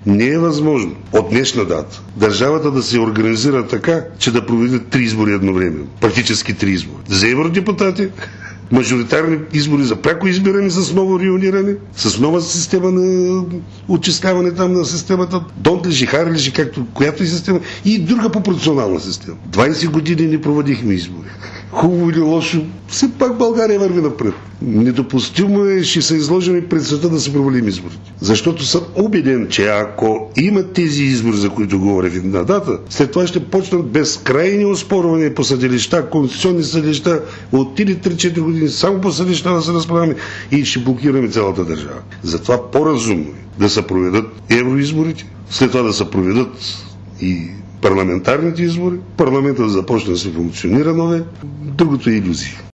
Не е възможно от днешна дата държавата да се организира така, че да проведе 3 избори едновременно. Практически 3 избори. За евродепутати, мажоритарни избори за пряко избиране с ново райониране, с нова система на отчисляване там на системата, Донтлежи, Харлежи, както която и система, и друга пропорционална система. 20 години не проводихме избори. Хубаво или лошо, все пак България върви напред. Недопустимо е, ще са изложени пред света да се провалим изборите. Защото съм убеден, че ако има тези избори, за които говоря в една дата, след това ще почнат безкрайни оспорвания по съдилища, конституционни съдилища, от 3-4 години само по съдилища да се разправяме и ще блокираме цялата държава. Затова по-разумно е да се проведат евроизборите, след това да се проведат и парламентарните избори, парламентът да започне да се функционира нове, другото е илюзия.